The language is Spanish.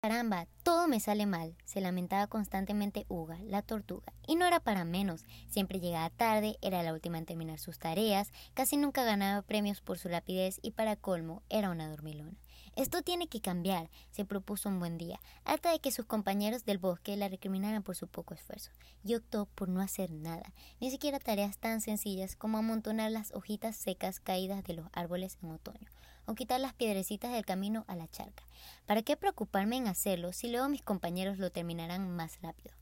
Caramba, todo me sale mal, se lamentaba constantemente Uga, la tortuga. Y no era para menos, siempre llegaba tarde, era la última en terminar sus tareas, casi nunca ganaba premios por su rapidez y para colmo era una dormilona. Esto tiene que cambiar, se propuso un buen día, harta de que sus compañeros del bosque la recriminaran por su poco esfuerzo, y optó por no hacer nada, ni siquiera tareas tan sencillas como amontonar las hojitas secas caídas de los árboles en otoño, o quitar las piedrecitas del camino a la charca. ¿Para qué preocuparme en hacerlo si luego mis compañeros lo terminarán más rápido?